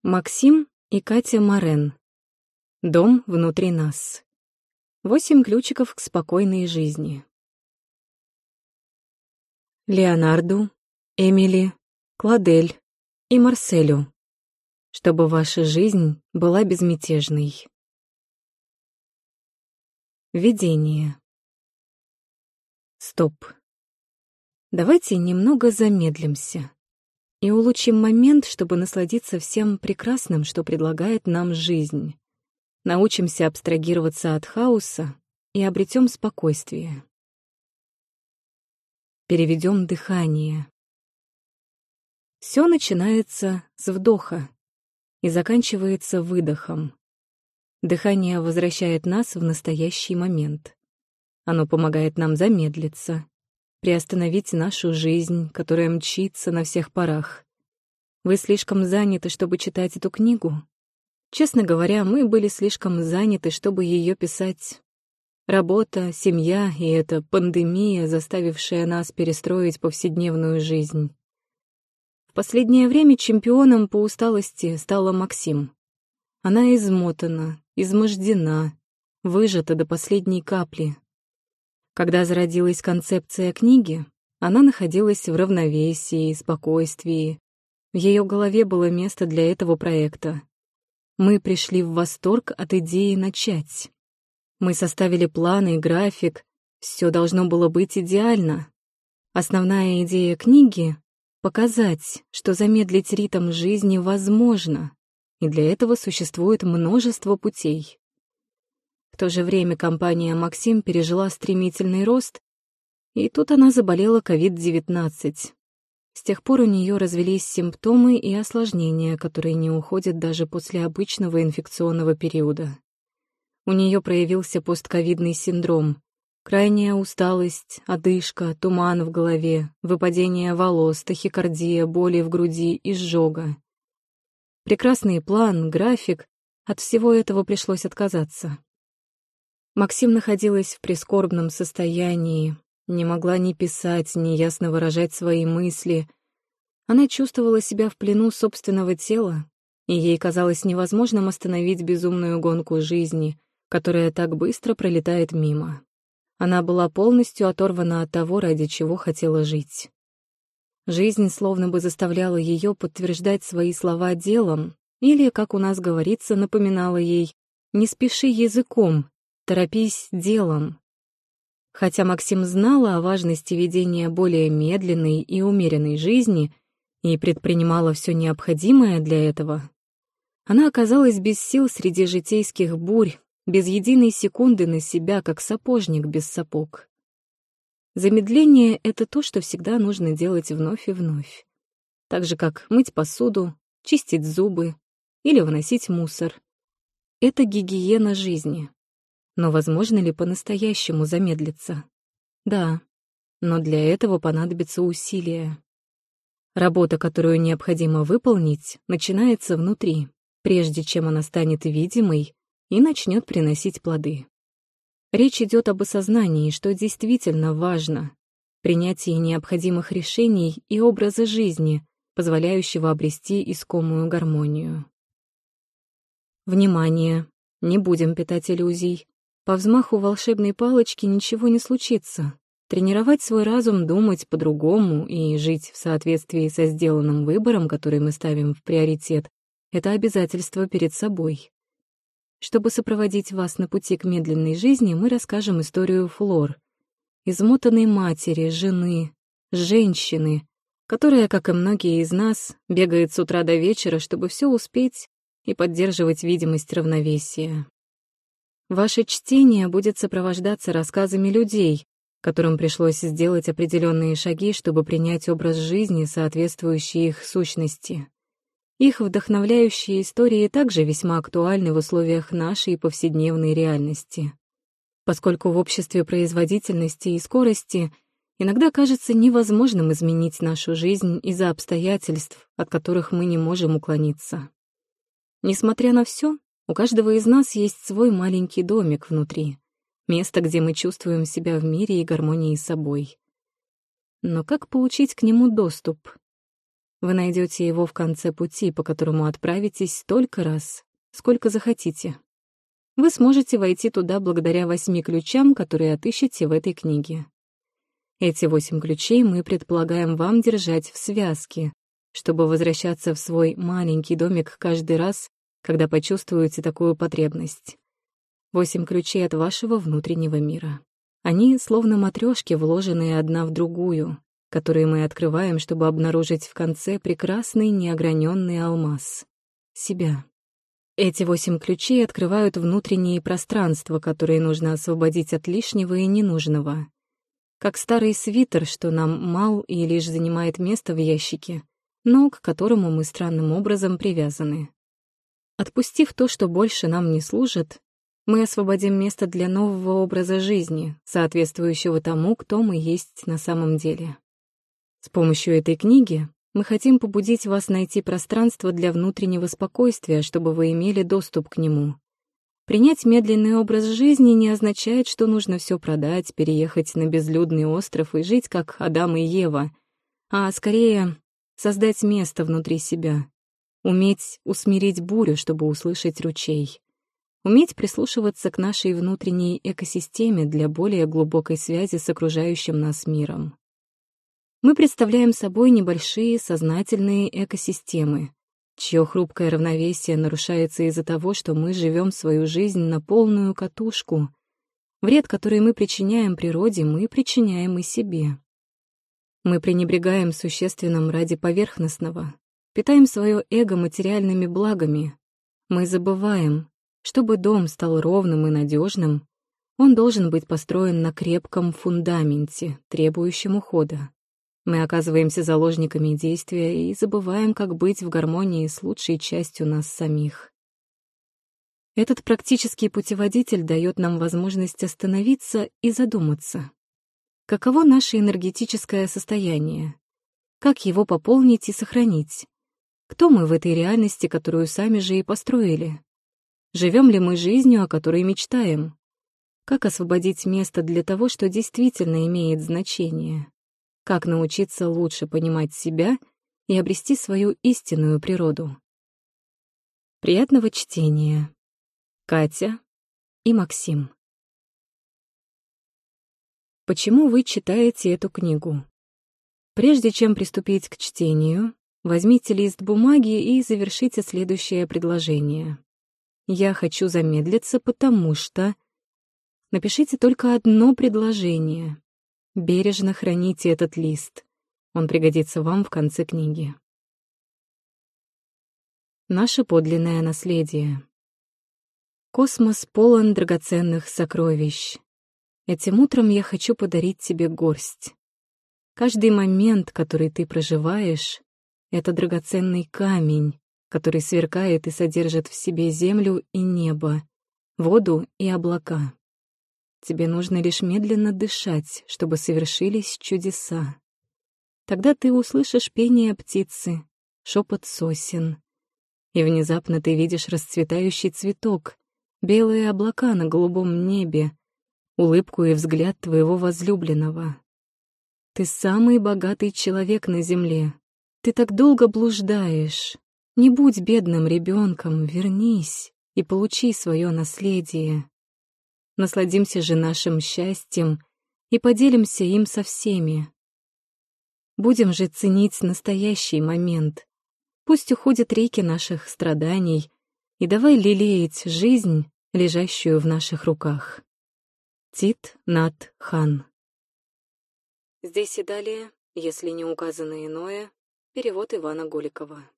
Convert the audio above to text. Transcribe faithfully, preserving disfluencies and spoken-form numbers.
Максим и Катя Морен. Дом внутри нас. Восемь ключиков к спокойной жизни. Леонарду, Эмили, Кладель и Марселю. Чтобы ваша жизнь была безмятежной. Введение. Стоп. Давайте немного замедлимся и улучшим момент, чтобы насладиться всем прекрасным, что предлагает нам жизнь. Научимся абстрагироваться от хаоса и обретем спокойствие. Переведем дыхание. Все начинается с вдоха и заканчивается выдохом. Дыхание возвращает нас в настоящий момент. Оно помогает нам замедлиться, приостановить нашу жизнь, которая мчится на всех парах. Вы слишком заняты, чтобы читать эту книгу? Честно говоря, мы были слишком заняты, чтобы ее писать. Работа, семья и эта пандемия, заставившая нас перестроить повседневную жизнь. В последнее время чемпионом по усталости стала Максим. Она измотана, измождена, выжата до последней капли. Когда зародилась концепция книги, она находилась в равновесии, спокойствии. В ее голове было место для этого проекта. Мы пришли в восторг от идеи начать. Мы составили план и график, все должно было быть идеально. Основная идея книги — показать, что замедлить ритм жизни возможно, и для этого существует множество путей. В то же время компания «Максим» пережила стремительный рост, и тут она заболела ковид девятнадцать. С тех пор у нее развились симптомы и осложнения, которые не уходят даже после обычного инфекционного периода. У нее проявился постковидный синдром, крайняя усталость, одышка, туман в голове, выпадение волос, тахикардия, боли в груди, изжога. Прекрасный план, график, от всего этого пришлось отказаться. Максим находилась в прискорбном состоянии, не могла ни писать, ни ясно выражать свои мысли. Она чувствовала себя в плену собственного тела, и ей казалось невозможным остановить безумную гонку жизни, которая так быстро пролетает мимо. Она была полностью оторвана от того, ради чего хотела жить. Жизнь словно бы заставляла ее подтверждать свои слова делом, или, как у нас говорится, напоминала ей: «Не спеши языком, торопись делом». Хотя Максим знала о важности ведения более медленной и умеренной жизни и предпринимала все необходимое для этого, она оказалась без сил среди житейских бурь, без единой секунды на себя, как сапожник без сапог. Замедление — это то, что всегда нужно делать вновь и вновь. Так же, как мыть посуду, чистить зубы или выносить мусор. Это гигиена жизни. Но возможно ли по-настоящему замедлиться? Да, но для этого понадобится усилие. Работа, которую необходимо выполнить, начинается внутри, прежде чем она станет видимой и начнет приносить плоды. Речь идет об осознании, что действительно важно, принятии необходимых решений и образа жизни, позволяющего обрести искомую гармонию. Внимание! Не будем питать иллюзий. По взмаху волшебной палочки ничего не случится. Тренировать свой разум, думать по-другому и жить в соответствии со сделанным выбором, который мы ставим в приоритет, это обязательство перед собой. Чтобы сопроводить вас на пути к медленной жизни, мы расскажем историю Флор, измотанной матери, жены, женщины, которая, как и многие из нас, бегает с утра до вечера, чтобы все успеть и поддерживать видимость равновесия. Ваше чтение будет сопровождаться рассказами людей, которым пришлось сделать определенные шаги, чтобы принять образ жизни, соответствующий их сущности. Их вдохновляющие истории также весьма актуальны в условиях нашей повседневной реальности. Поскольку в обществе производительности и скорости иногда кажется невозможным изменить нашу жизнь из-за обстоятельств, от которых мы не можем уклониться. Несмотря на все, у каждого из нас есть свой маленький домик внутри, место, где мы чувствуем себя в мире и гармонии с собой. Но как получить к нему доступ? Вы найдете его в конце пути, по которому отправитесь столько раз, сколько захотите. Вы сможете войти туда благодаря восьми ключам, которые отыщете в этой книге. Эти восемь ключей мы предполагаем вам держать в связке, чтобы возвращаться в свой маленький домик каждый раз, когда почувствуете такую потребность. Восемь ключей от вашего внутреннего мира. Они словно матрёшки, вложенные одна в другую, которые мы открываем, чтобы обнаружить в конце прекрасный неограненный алмаз — себя. Эти восемь ключей открывают внутренние пространства, которые нужно освободить от лишнего и ненужного. Как старый свитер, что нам мал и лишь занимает место в ящике, но к которому мы странным образом привязаны. Отпустив то, что больше нам не служит, мы освободим место для нового образа жизни, соответствующего тому, кто мы есть на самом деле. С помощью этой книги мы хотим побудить вас найти пространство для внутреннего спокойствия, чтобы вы имели доступ к нему. Принять медленный образ жизни не означает, что нужно все продать, переехать на безлюдный остров и жить как Адам и Ева, а скорее создать место внутри себя, уметь усмирить бурю, чтобы услышать ручей, уметь прислушиваться к нашей внутренней экосистеме для более глубокой связи с окружающим нас миром. Мы представляем собой небольшие сознательные экосистемы, чье хрупкое равновесие нарушается из-за того, что мы живем свою жизнь на полную катушку. Вред, который мы причиняем природе, мы причиняем и себе. Мы пренебрегаем существенным ради поверхностного, питаем свое эго материальными благами. Мы забываем, чтобы дом стал ровным и надежным, он должен быть построен на крепком фундаменте, требующем ухода. Мы оказываемся заложниками действия и забываем, как быть в гармонии с лучшей частью нас самих. Этот практический путеводитель дает нам возможность остановиться и задуматься. Каково наше энергетическое состояние? Как его пополнить и сохранить? Кто мы в этой реальности, которую сами же и построили? Живем ли мы жизнью, о которой мечтаем? Как освободить место для того, что действительно имеет значение? Как научиться лучше понимать себя и обрести свою истинную природу? Приятного чтения. Катя и Максим. Почему вы читаете эту книгу? Прежде чем приступить к чтению, возьмите лист бумаги и завершите следующее предложение. Я хочу замедлиться, потому что... Напишите только одно предложение. Бережно храните этот лист. Он пригодится вам в конце книги. Наше подлинное наследие. Космос полон драгоценных сокровищ. Этим утром я хочу подарить тебе горсть. Каждый момент, который ты проживаешь, — это драгоценный камень, который сверкает и содержит в себе землю и небо, воду и облака. Тебе нужно лишь медленно дышать, чтобы совершились чудеса. Тогда ты услышишь пение птицы, шепот сосен. И внезапно ты видишь расцветающий цветок, белые облака на голубом небе, улыбку и взгляд твоего возлюбленного. Ты самый богатый человек на земле. Ты так долго блуждаешь. Не будь бедным ребенком, вернись и получи свое наследие. Насладимся же нашим счастьем и поделимся им со всеми. Будем же ценить настоящий момент. Пусть уходят реки наших страданий, и давай лелеять жизнь, лежащую в наших руках. Тит Нат Хан. Здесь и далее, если не указано иное, перевод Ивана Голикова.